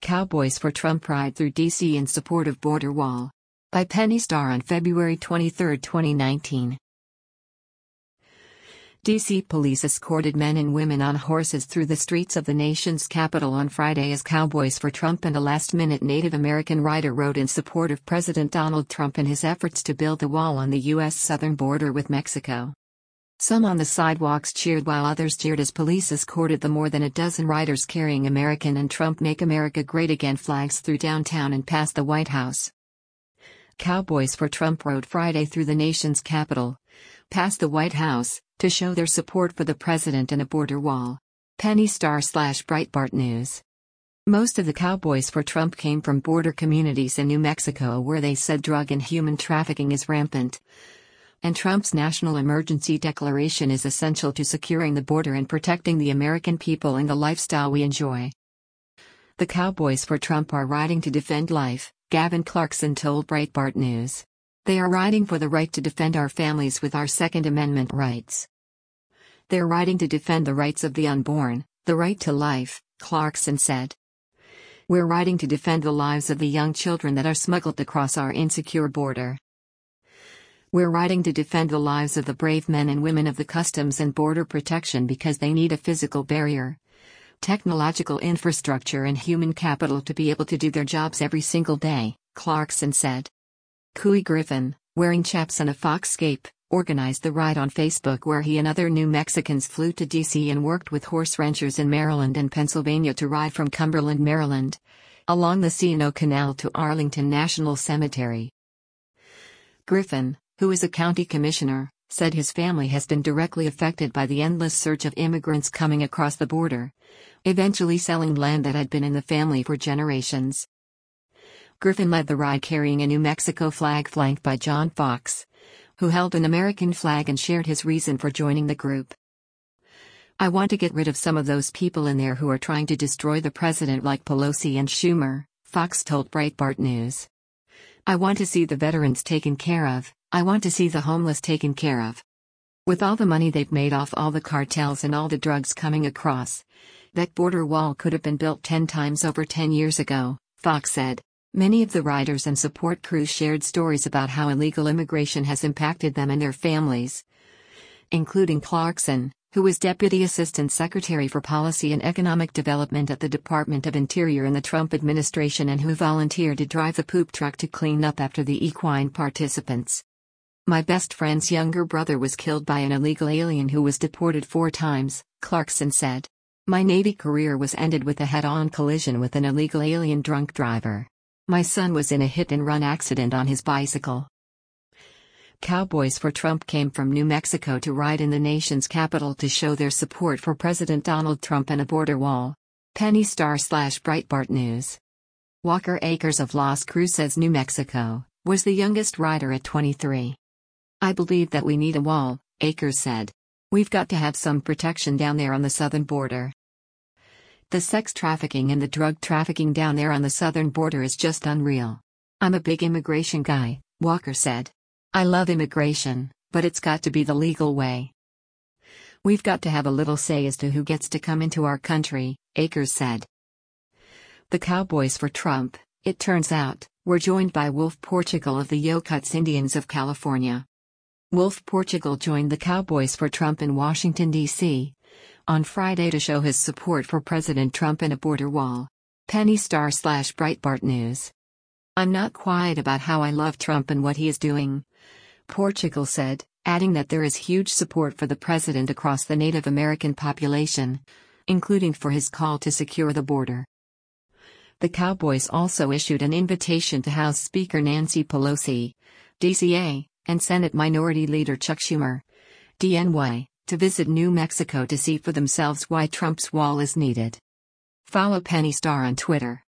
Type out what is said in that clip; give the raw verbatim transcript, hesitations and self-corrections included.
Cowboys for Trump ride through D C in support of border wall. By Penny Starr on February twenty-third, twenty nineteen. D C police escorted men and women on horses through the streets of the nation's capital on Friday as Cowboys for Trump and a last-minute Native American rider rode in support of President Donald Trump in his efforts to build a wall on the U S southern border with Mexico. Some on the sidewalks cheered while others cheered as police escorted the more than a dozen riders carrying American and Trump Make America Great Again flags through downtown and past the White House. Cowboys for Trump rode Friday through the nation's capital, past the White House, to show their support for the president and a border wall. Penny Starr slash Breitbart News. Most of the Cowboys for Trump came from border communities in New Mexico where they said drug and human trafficking is rampant, and Trump's national emergency declaration is essential to securing the border and protecting the American people and the lifestyle we enjoy. The Cowboys for Trump are riding to defend life, Gavin Clarkson told Breitbart News. They are riding for the right to defend our families with our Second Amendment rights. They're riding to defend the rights of the unborn, the right to life, Clarkson said. We're riding to defend the lives of the young children that are smuggled across our insecure border. We're riding to defend the lives of the brave men and women of the Customs and Border Protection because they need a physical barrier, technological infrastructure and human capital to be able to do their jobs every single day, Clarkson said. Couy Griffin, wearing chaps and a fox cape, organized the ride on Facebook where he and other New Mexicans flew to D C and worked with horse ranchers in Maryland and Pennsylvania to ride from Cumberland, Maryland, along the C and O Canal to Arlington National Cemetery. Griffin, who is a county commissioner, said his family has been directly affected by the endless surge of immigrants coming across the border, eventually selling land that had been in the family for generations. Griffin led the ride carrying a New Mexico flag flanked by John Fox, who held an American flag and shared his reason for joining the group. I want to get rid of some of those people in there who are trying to destroy the president like Pelosi and Schumer, Fox told Breitbart News. I want to see the veterans taken care of, I want to see the homeless taken care of. With all the money they've made off all the cartels and all the drugs coming across, that border wall could have been built ten times over ten years ago, Fox said. Many of the riders and support crews shared stories about how illegal immigration has impacted them and their families, including Clarkson, who was Deputy Assistant Secretary for Policy and Economic Development at the Department of Interior in the Trump administration and who volunteered to drive the poop truck to clean up after the equine participants. My best friend's younger brother was killed by an illegal alien who was deported four times, Clarkson said. My Navy career was ended with a head-on collision with an illegal alien drunk driver. My son was in a hit-and-run accident on his bicycle. Cowboys for Trump came from New Mexico to ride in the nation's capital to show their support for President Donald Trump and a border wall. Penny Starr slash Breitbart News. Walker Akers of Las Cruces, New Mexico, was the youngest rider at twenty-three. I believe that we need a wall, Akers said. We've got to have some protection down there on the southern border. The sex trafficking and the drug trafficking down there on the southern border is just unreal. I'm a big immigration guy, Walker said. I love immigration, but it's got to be the legal way. We've got to have a little say as to who gets to come into our country, Akers said. The Cowboys for Trump, it turns out, were joined by Wolf Portugal of the Yokuts Indians of California. Wolf Portugal joined the Cowboys for Trump in Washington, D C on Friday to show his support for President Trump and a border wall. Penny Starr slash Breitbart News. I'm not quiet about how I love Trump and what he is doing, Portugal said, adding that there is huge support for the president across the Native American population, including for his call to secure the border. The Cowboys also issued an invitation to House Speaker Nancy Pelosi, D C A, and Senate Minority Leader Chuck Schumer, D N Y, to visit New Mexico to see for themselves why Trump's wall is needed. Follow Penny Starr on Twitter.